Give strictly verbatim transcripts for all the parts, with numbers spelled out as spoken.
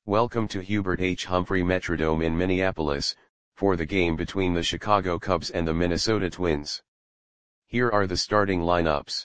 Welcome to Hubert H. Humphrey Metrodome in Minneapolis, for the game between the Chicago Cubs and the Minnesota Twins. Here are the starting lineups.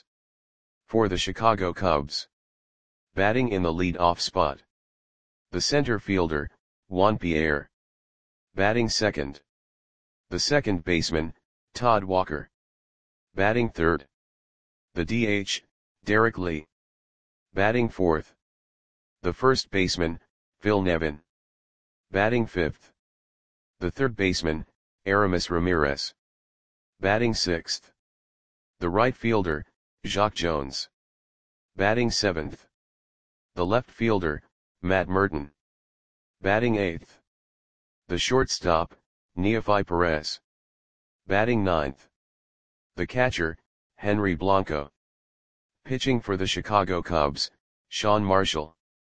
For the Chicago Cubs. Batting in the lead-off spot. The center fielder, Juan Pierre. Batting second. The second baseman, Todd Walker. Batting third. The D H, Derek Lee. Batting fourth. The first baseman, Phil Nevin. Batting fifth. The third baseman, Aramis Ramirez. Batting sixth. The right fielder, Jacque Jones. Batting seventh. The left fielder, Matt Merton. Batting eighth. The shortstop, Neofi Perez. Batting ninth. The catcher, Henry Blanco. Pitching for the Chicago Cubs, Sean Marshall.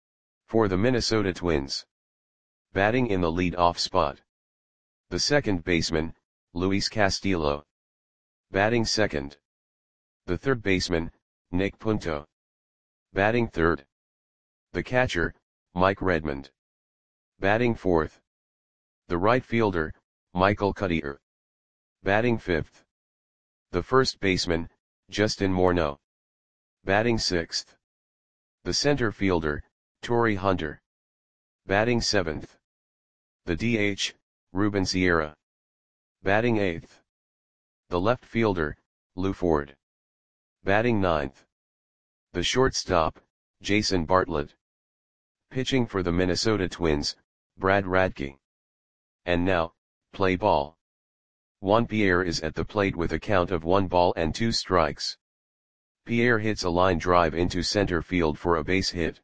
For the Minnesota Twins. Batting in the lead-off spot. The second baseman, Luis Castillo. Batting second. The third baseman, Nick Punto. Batting third. The catcher, Mike Redmond. Batting fourth. The right fielder, Michael Cuddyer. Batting fifth. The first baseman, Justin Morneau. Batting sixth. The center fielder, Torii Hunter. Batting seventh. The D H, Ruben Sierra. Batting eighth. The left fielder, Lou Ford. Batting ninth. The shortstop, Jason Bartlett. Pitching for the Minnesota Twins, Brad Radke. And now, play ball. Juan Pierre is at the plate with a count of one ball and two strikes. Pierre hits a line drive into center field for a base hit.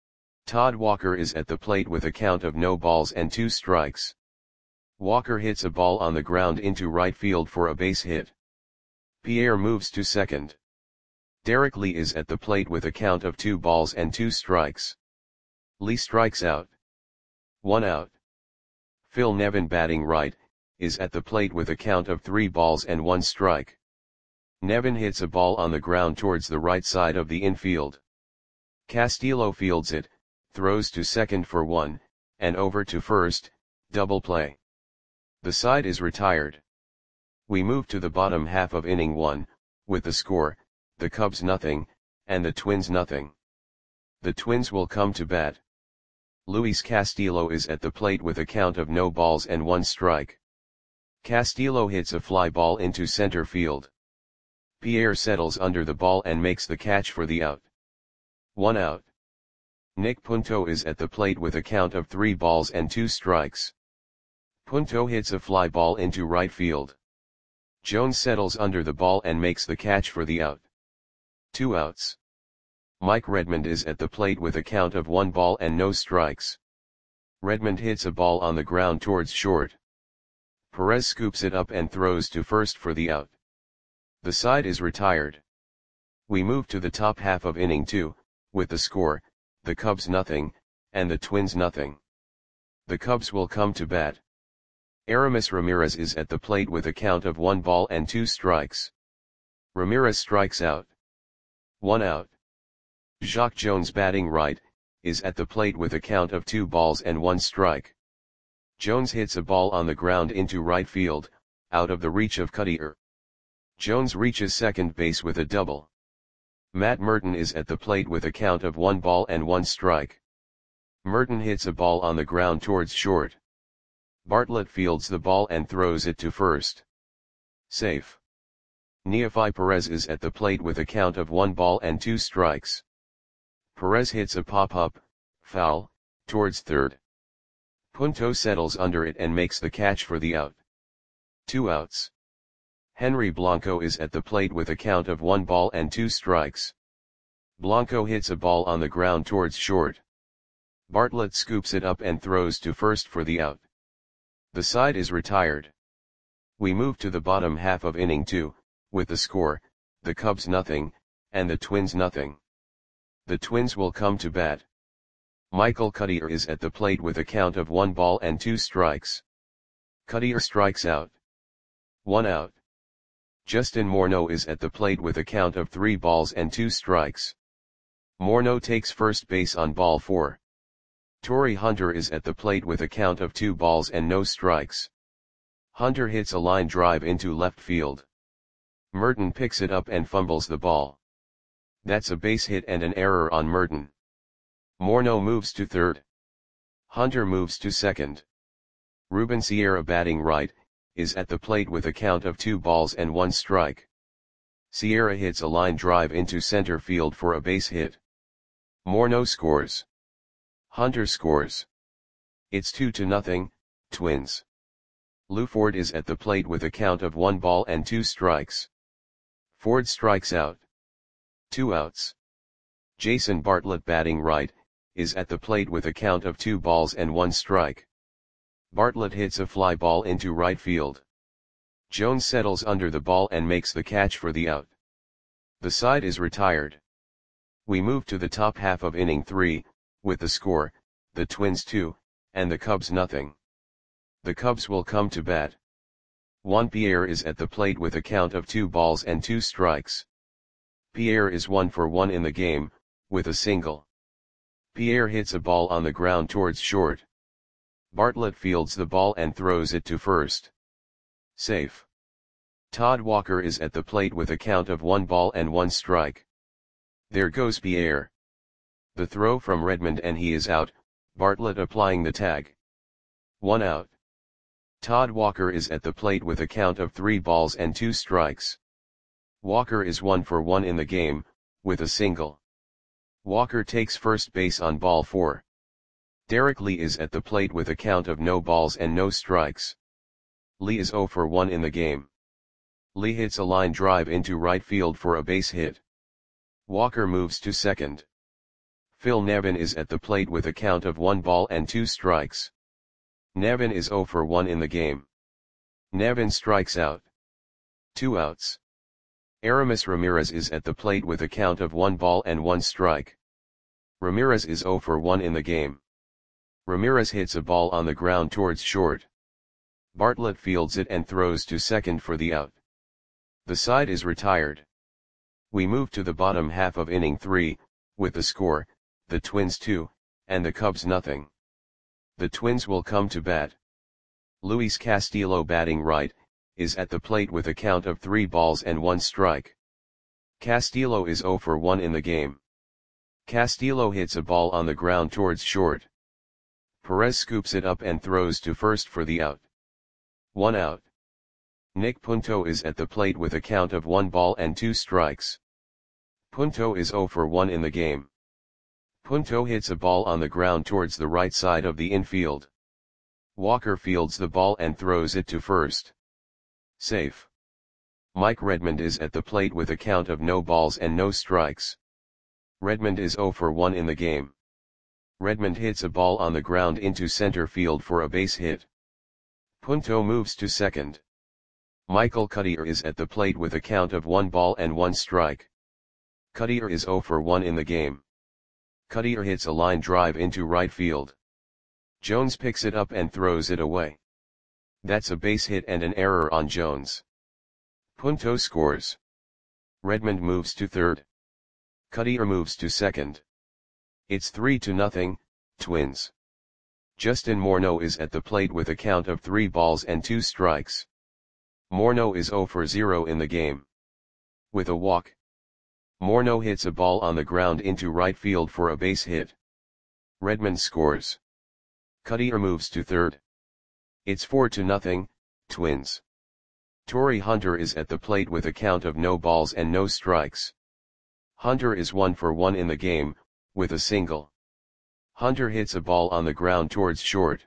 Todd Walker is at the plate with a count of no balls and two strikes. Walker hits a ball on the ground into right field for a base hit. Pierre moves to second. Derek Lee is at the plate with a count of two balls and two strikes. Lee strikes out. One out. Phil Nevin, batting right, is at the plate with a count of three balls and one strike. Nevin hits a ball on the ground towards the right side of the infield. Castillo fields it, throws to second for one, and over to first, double play. The side is retired. We move to the bottom half of inning one, with the score, the Cubs nothing, and the Twins nothing. The Twins will come to bat. Luis Castillo is at the plate with a count of no balls and one strike. Castillo hits a fly ball into center field. Pierre settles under the ball and makes the catch for the out. One out. Nick Punto is at the plate with a count of three balls and two strikes. Punto hits a fly ball into right field. Jones settles under the ball and makes the catch for the out. Two outs. Mike Redmond is at the plate with a count of one ball and no strikes. Redmond hits a ball on the ground towards short. Perez scoops it up and throws to first for the out. The side is retired. We move to the top half of inning two, with the score, the Cubs nothing, and the Twins nothing. The Cubs will come to bat. Aramis Ramirez is at the plate with a count of one ball and two strikes. Ramirez strikes out. One out. Jacque Jones, batting right, is at the plate with a count of two balls and one strike. Jones hits a ball on the ground into right field, out of the reach of Cuddyer. Jones reaches second base with a double. Matt Merton is at the plate with a count of one ball and one strike. Merton hits a ball on the ground towards short. Bartlett fields the ball and throws it to first. Safe. Neofi Perez is at the plate with a count of one ball and two strikes. Perez hits a pop-up, foul, towards third. Punto settles under it and makes the catch for the out. Two outs. Henry Blanco is at the plate with a count of one ball and two strikes. Blanco hits a ball on the ground towards short. Bartlett scoops it up and throws to first for the out. The side is retired. We move to the bottom half of inning two, with the score, the Cubs nothing, and the Twins nothing. The Twins will come to bat. Michael Cuddyer is at the plate with a count of one ball and two strikes. Cuddyer strikes out. One out. Justin Morneau is at the plate with a count of three balls and two strikes. Morneau takes first base on ball four. Torii Hunter is at the plate with a count of two balls and no strikes. Hunter hits a line drive into left field. Merton picks it up and fumbles the ball. That's a base hit and an error on Merton. Morneau moves to third. Hunter moves to second. Ruben Sierra, batting right, is at the plate with a count of two balls and one strike. Sierra hits a line drive into center field for a base hit. Morneau scores. Hunter scores. It's two to nothing, Twins. Lou Ford is at the plate with a count of one ball and two strikes. Ford strikes out. Two outs. Jason Bartlett, batting right, is at the plate with a count of two balls and one strike. Bartlett hits a fly ball into right field. Jones settles under the ball and makes the catch for the out. The side is retired. We move to the top half of inning three, with the score, the Twins two, and the Cubs nothing. The Cubs will come to bat. Juan Pierre is at the plate with a count of two balls and two strikes. Pierre is one for one in the game, with a single. Pierre hits a ball on the ground towards short. Bartlett fields the ball and throws it to first. Safe. Todd Walker is at the plate with a count of one ball and one strike. There goes Pierre. The throw from Redmond and he is out, Bartlett applying the tag. One out. Todd Walker is at the plate with a count of three balls and two strikes. Walker is one for one in the game, with a single. Walker takes first base on ball four. Derek Lee is at the plate with a count of no balls and no strikes. Lee is zero for one in the game. Lee hits a line drive into right field for a base hit. Walker moves to second. Phil Nevin is at the plate with a count of one ball and two strikes. Nevin is zero for one in the game. Nevin strikes out. Two outs. Aramis Ramirez is at the plate with a count of one ball and one strike. Ramirez is zero for one in the game. Ramirez hits a ball on the ground towards short. Bartlett fields it and throws to second for the out. The side is retired. We move to the bottom half of inning three, with the score, the Twins two, and the Cubs nothing. The Twins will come to bat. Luis Castillo, batting right, is at the plate with a count of three balls and one strike. Castillo is zero for one in the game. Castillo hits a ball on the ground towards short. Perez scoops it up and throws to first for the out. One out. Nick Punto is at the plate with a count of one ball and two strikes. Punto is zero for one in the game. Punto hits a ball on the ground towards the right side of the infield. Walker fields the ball and throws it to first. Safe. Mike Redmond is at the plate with a count of no balls and no strikes. Redmond is zero for one in the game. Redmond hits a ball on the ground into center field for a base hit. Punto moves to second. Michael Cuddyer is at the plate with a count of one ball and one strike. Cuddyer is zero for one in the game. Cuddyer hits a line drive into right field. Jones picks it up and throws it away. That's a base hit and an error on Jones. Punto scores. Redmond moves to third. Cuddyer moves to second. It's three to nothing, Twins. Justin Morneau is at the plate with a count of three balls and two strikes. Morneau is zero for zero in the game. With a walk. Morneau hits a ball on the ground into right field for a base hit. Redmond scores. Cuddyer moves to third. It's four to nothing, Twins. Torii Hunter is at the plate with a count of no balls and no strikes. Hunter is one for one in the game, with a single. Hunter hits a ball on the ground towards short.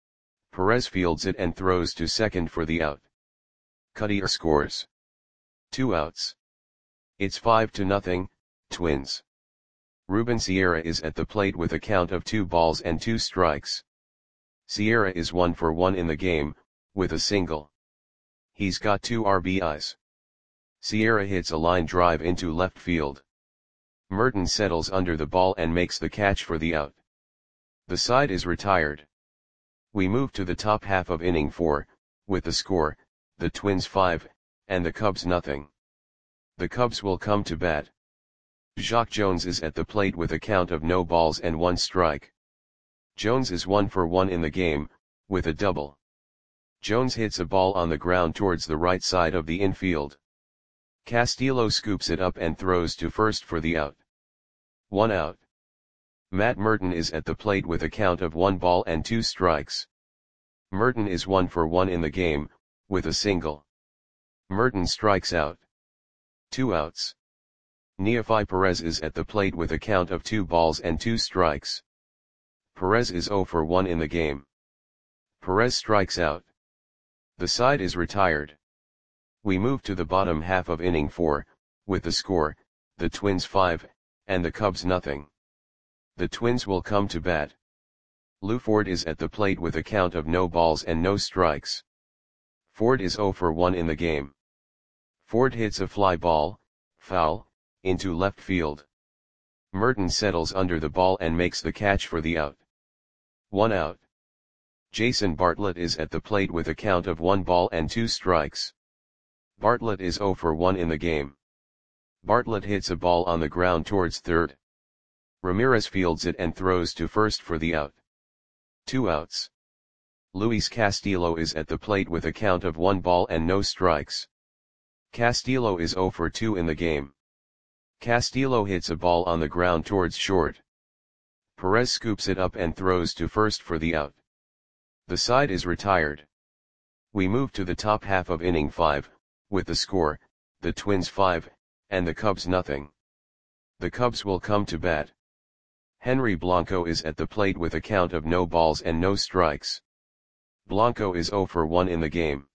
Perez fields it and throws to second for the out. Cuddyer scores. Two outs. It's five to nothing, Twins. Ruben Sierra is at the plate with a count of two balls and two strikes. Sierra is one for one in the game, with a single. He's got two R B Is. Sierra hits a line drive into left field. Merton settles under the ball and makes the catch for the out. The side is retired. We move to the top half of inning four, with the score, the Twins five, and the Cubs nothing. The Cubs will come to bat. Jacque Jones is at the plate with a count of no balls and one strike. Jones is one for one in the game, with a double. Jones hits a ball on the ground towards the right side of the infield. Castillo scoops it up and throws to first for the out. One out. Matt Merton is at the plate with a count of one ball and two strikes. Merton is one for one in the game, with a single. Merton strikes out. Two outs. Neofi Perez is at the plate with a count of two balls and two strikes. Perez is zero for one in the game. Perez strikes out. The side is retired. We move to the bottom half of inning four, with the score, the Twins five, and the Cubs nothing. The Twins will come to bat. Lou Ford is at the plate with a count of no balls and no strikes. Ford is zero for one in the game. Ford hits a fly ball, foul, into left field. Merton settles under the ball and makes the catch for the out. One out. Jason Bartlett is at the plate with a count of one ball and two strikes. Bartlett is zero for one in the game. Bartlett hits a ball on the ground towards third. Ramirez fields it and throws to first for the out. Two outs. Luis Castillo is at the plate with a count of one ball and no strikes. Castillo is zero for two in the game. Castillo hits a ball on the ground towards short. Perez scoops it up and throws to first for the out. The side is retired. We move to the top half of inning five, with the score, the Twins five, and the Cubs nothing. The Cubs will come to bat. Henry Blanco is at the plate with a count of no balls and no strikes. Blanco is zero for one in the game.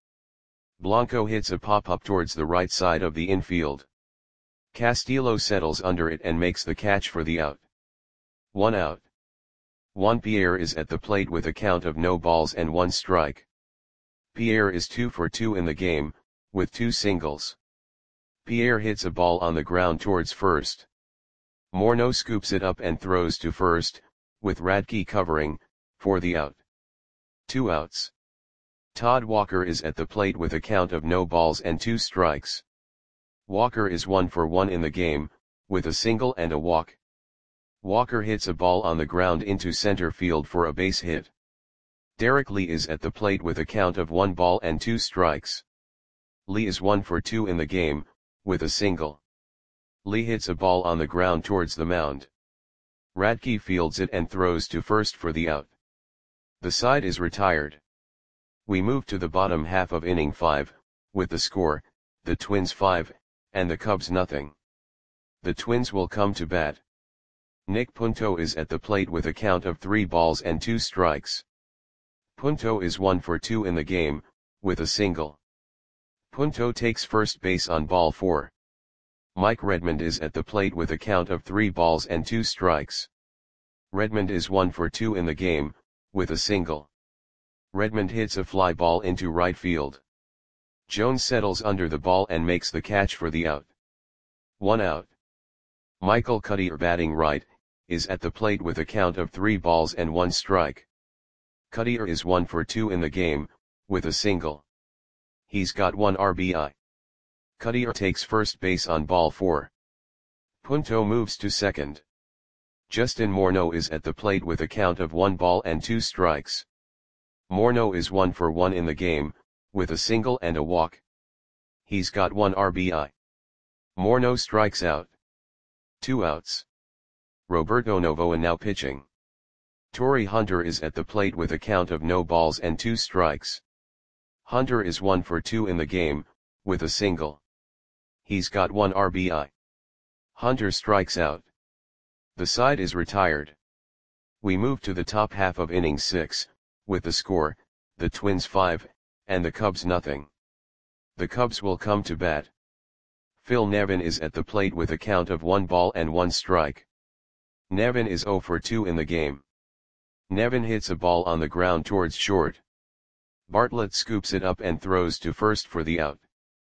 Blanco hits a pop-up towards the right side of the infield. Castillo settles under it and makes the catch for the out. One out. Juan Pierre is at the plate with a count of no balls and one strike. Pierre is two for two in the game, with two singles. Pierre hits a ball on the ground towards first. Morneau scoops it up and throws to first, with Radke covering, for the out. Two outs. Todd Walker is at the plate with a count of no balls and two strikes. Walker is one for one in the game, with a single and a walk. Walker hits a ball on the ground into center field for a base hit. Derek Lee is at the plate with a count of one ball and two strikes. Lee is one for two in the game, with a single. Lee hits a ball on the ground towards the mound. Radke fields it and throws to first for the out. The side is retired. We move to the bottom half of inning five, with the score, the Twins five, and the Cubs nothing. The Twins will come to bat. Nick Punto is at the plate with a count of three balls and two strikes. Punto is one for two in the game, with a single. Punto takes first base on ball four. Mike Redmond is at the plate with a count of three balls and two strikes. Redmond is one for two in the game, with a single. Redmond hits a fly ball into right field. Jones settles under the ball and makes the catch for the out. One out. Michael Cuddyer, batting right, is at the plate with a count of three balls and one strike. Cuddyer is one for two in the game, with a single. He's got one R B I. Cuddyer takes first base on ball four. Punto moves to second. Justin Morneau is at the plate with a count of one ball and two strikes. Morneau is one for one in the game, with a single and a walk. He's got one R B I. Morneau strikes out. Two outs. Roberto Novoa now pitching. Torrey Hunter is at the plate with a count of no balls and two strikes. Hunter is one for two in the game, with a single. He's got one R B I. Hunter strikes out. The side is retired. We move to the top half of inning six, with the score, the Twins five, and the Cubs nothing. The Cubs will come to bat. Phil Nevin is at the plate with a count of one ball and one strike. Nevin is zero for two in the game. Nevin hits a ball on the ground towards short. Bartlett scoops it up and throws to first for the out.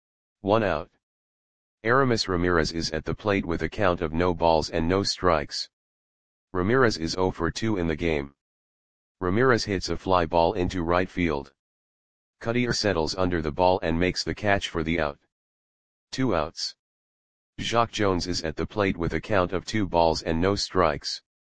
One out. Aramis Ramirez is at the plate with a count of no balls and no strikes. Ramirez is zero for two in the game. Ramirez hits a fly ball into right field. Cuddyer settles under the ball and makes the catch for the out. Two outs. Jacque Jones is at the plate with a count of two balls and no strikes.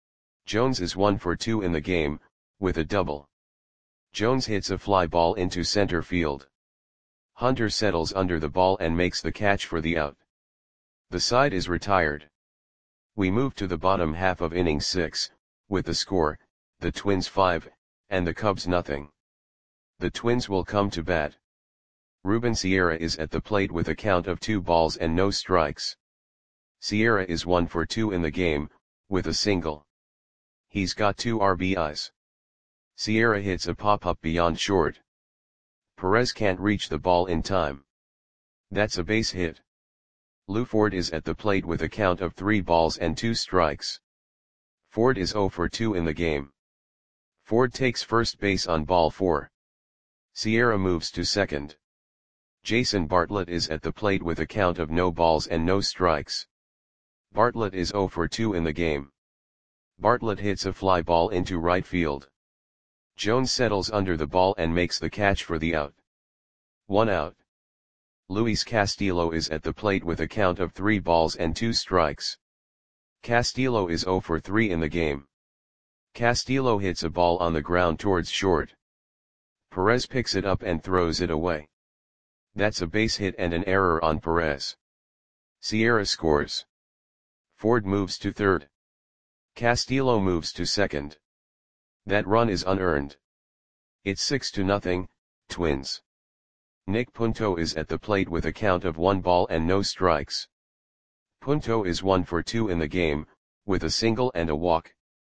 Jones is one for two in the game, with a double. Jones hits a fly ball into center field. Hunter settles under the ball and makes the catch for the out. The side is retired. We move to the bottom half of inning six, with the score, the Twins five, and the Cubs nothing. The Twins will come to bat. Ruben Sierra is at the plate with a count of two balls and no strikes. Sierra is one for two in the game, with a single. He's got two R B Is. Sierra hits a pop-up beyond short. Perez can't reach the ball in time. That's a base hit. Lou Ford is at the plate with a count of three balls and two strikes. Ford is zero for two in the game. Ford takes first base on ball four. Sierra moves to second. Jason Bartlett is at the plate with a count of no balls and no strikes. Bartlett is zero for two in the game. Bartlett hits a fly ball into right field. Jones settles under the ball and makes the catch for the out. One out. Luis Castillo is at the plate with a count of three balls and two strikes. Castillo is zero for three in the game. Castillo hits a ball on the ground towards short. Perez picks it up and throws it away. That's a base hit and an error on Perez. Sierra scores. Ford moves to third. Castillo moves to second. That run is unearned. It's six to nothing, Twins. Nick Punto is at the plate with a count of one ball and no strikes. Punto is one for two in the game, with a single and a walk.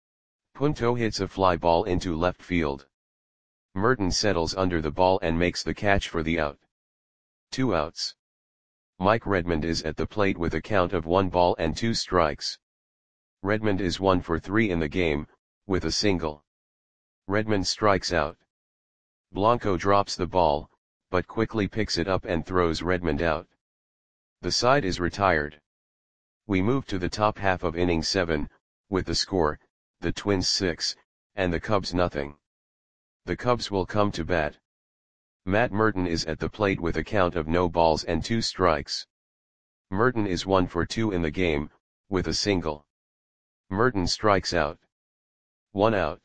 Punto hits a fly ball into left field. Merton settles under the ball and makes the catch for the out. Two outs. Mike Redmond is at the plate with a count of one ball and two strikes. Redmond is one for three in the game, with a single. Redmond strikes out. Blanco drops the ball, but quickly picks it up and throws Redmond out. The side is retired. We move to the top half of inning seven, with the score, the Twins six, and the Cubs nothing. The Cubs will come to bat. Matt Merton is at the plate with a count of no balls and two strikes. Merton is one for two in the game, with a single. Merton strikes out. One out.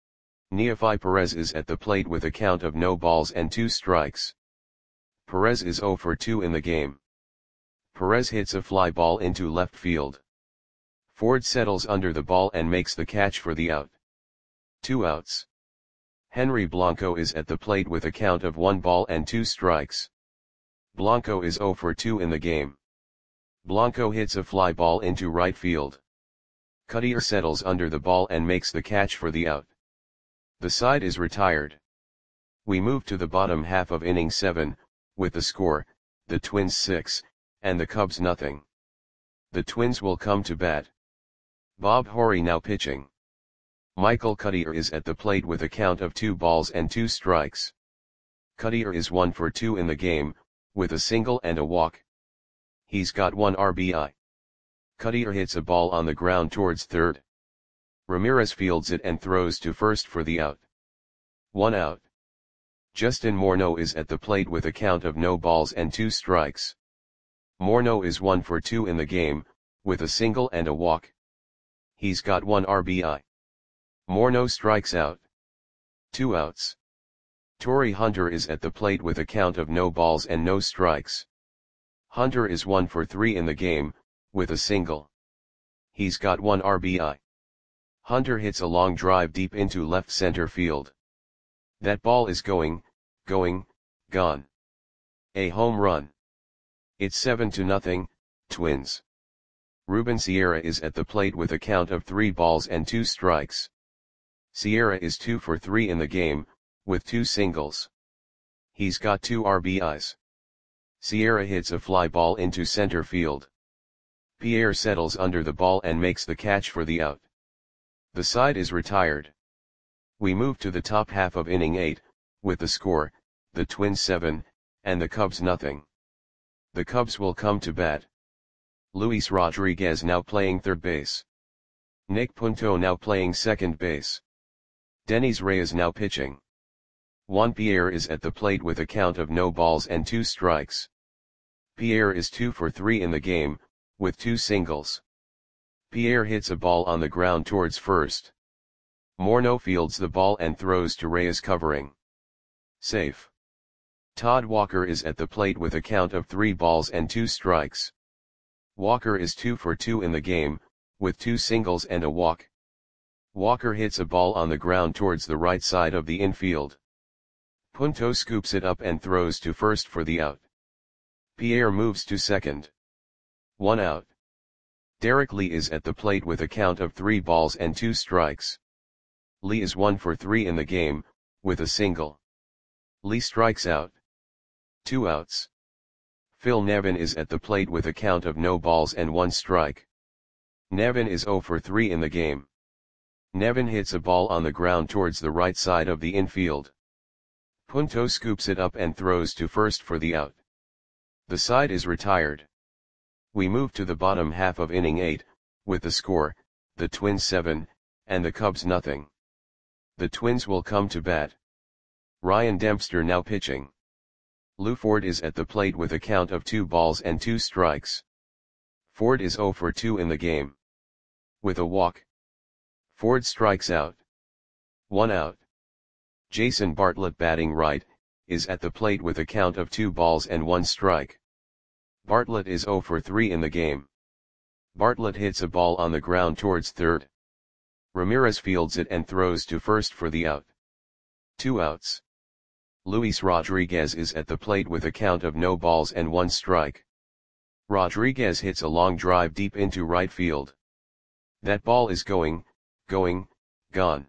Neefi Perez is at the plate with a count of no balls and two strikes. Perez is zero for two in the game. Perez hits a fly ball into left field. Ford settles under the ball and makes the catch for the out. Two outs. Henry Blanco is at the plate with a count of one ball and two strikes. Blanco is zero for two in the game. Blanco hits a fly ball into right field. Cuddyer settles under the ball and makes the catch for the out. The side is retired. We move to the bottom half of inning seven, with the score, the Twins six, and the Cubs nothing. The Twins will come to bat. Bob Horry now pitching. Michael Cuddyer is at the plate with a count of two balls and two strikes. Cuddyer is one for two in the game, with a single and a walk. He's got one R B I. Cuddyer hits a ball on the ground towards third. Ramirez fields it and throws to first for the out. One out. Justin Morneau is at the plate with a count of no balls and two strikes. Morneau is one for two in the game, with a single and a walk. He's got one R B I. Morneau strikes out. Two outs. Torii Hunter is at the plate with a count of no balls and no strikes. Hunter is one for three in the game, with a single. He's got one R B I. Hunter hits a long drive deep into left center field. That ball is going, going, gone. A home run. It's seven to nothing, Twins. Ruben Sierra is at the plate with a count of three balls and two strikes. Sierra is two for three in the game, with two singles. He's got two R B Is. Sierra hits a fly ball into center field. Pierre settles under the ball and makes the catch for the out. The side is retired. We move to the top half of inning eight, with the score, the Twins seven, and the Cubs nothing. The Cubs will come to bat. Luis Rodriguez now playing third base. Nick Punto now playing second base. Denis Reyes now pitching. Juan Pierre is at the plate with a count of no balls and two strikes. Pierre is two for three in the game, with two singles. Pierre hits a ball on the ground towards first. Morneau fields the ball and throws to Reyes covering. Safe. Todd Walker is at the plate with a count of three balls and two strikes. Walker is two for two in the game, with two singles and a walk. Walker hits a ball on the ground towards the right side of the infield. Punto scoops it up and throws to first for the out. Pierre moves to second. One out. Derek Lee is at the plate with a count of three balls and two strikes. Lee is one for three in the game, with a single. Lee strikes out. Two outs. Phil Nevin is at the plate with a count of no balls and one strike. Nevin is zero for three in the game. Nevin hits a ball on the ground towards the right side of the infield. Punto scoops it up and throws to first for the out. The side is retired. We move to the bottom half of inning eight, with the score, the Twins seven, and the Cubs nothing. The Twins will come to bat. Ryan Dempster now pitching. Lou Ford is at the plate with a count of two balls and two strikes. Ford is zero for two in the game. With a walk. Ford strikes out. One out. Jason Bartlett batting right, is at the plate with a count of two balls and one strike. Bartlett is zero for three in the game. Bartlett hits a ball on the ground towards third. Ramirez fields it and throws to first for the out. Two outs. Luis Rodriguez is at the plate with a count of no balls and one strike. Rodriguez hits a long drive deep into right field. That ball is going, going, gone.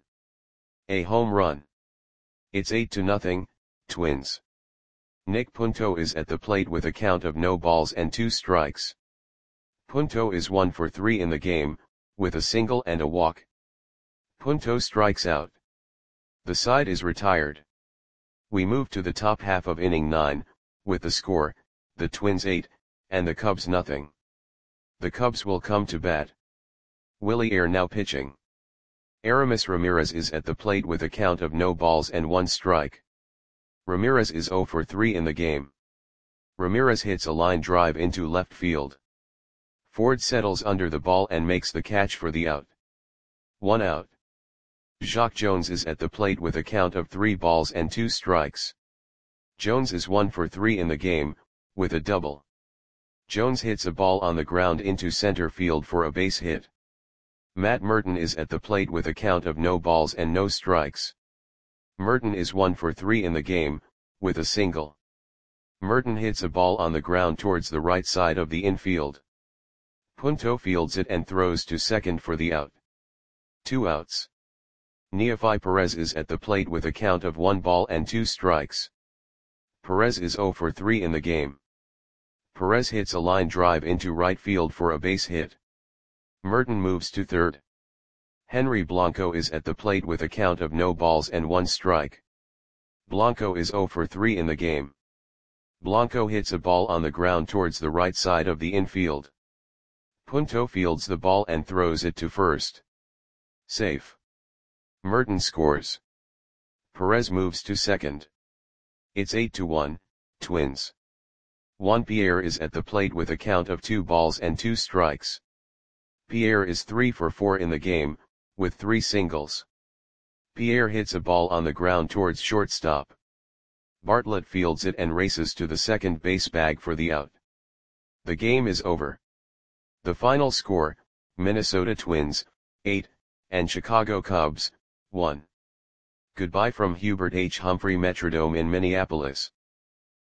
A home run. It's eight to nothing, Twins. Nick Punto is at the plate with a count of no balls and two strikes. Punto is one for three in the game, with a single and a walk. Punto strikes out. The side is retired. We move to the top half of inning nine, with the score, the Twins eight, and the Cubs nothing. The Cubs will come to bat. Willie Air now pitching. Aramis Ramirez is at the plate with a count of no balls and one strike. Ramirez is zero for three in the game. Ramirez hits a line drive into left field. Ford settles under the ball and makes the catch for the out. One out. Jacque Jones is at the plate with a count of three balls and two strikes. Jones is one for three in the game, with a double. Jones hits a ball on the ground into center field for a base hit. Matt Merton is at the plate with a count of no balls and no strikes. Merton is one for three in the game, with a single. Merton hits a ball on the ground towards the right side of the infield. Punto fields it and throws to second for the out. Two outs. Neefi Perez is at the plate with a count of one ball and two strikes. Perez is zero for three in the game. Perez hits a line drive into right field for a base hit. Merton moves to third. Henry Blanco is at the plate with a count of no balls and one strike. Blanco is zero for three in the game. Blanco hits a ball on the ground towards the right side of the infield. Punto fields the ball and throws it to first. Safe. Merton scores. Perez moves to second. It's eight to one, Twins. Juan Pierre is at the plate with a count of two balls and two strikes. Pierre is three for four in the game, with three singles. Pierre hits a ball on the ground towards shortstop. Bartlett fields it and races to the second base bag for the out. The game is over. The final score, Minnesota Twins, eight, and Chicago Cubs, one. Goodbye from Hubert H. Humphrey Metrodome in Minneapolis.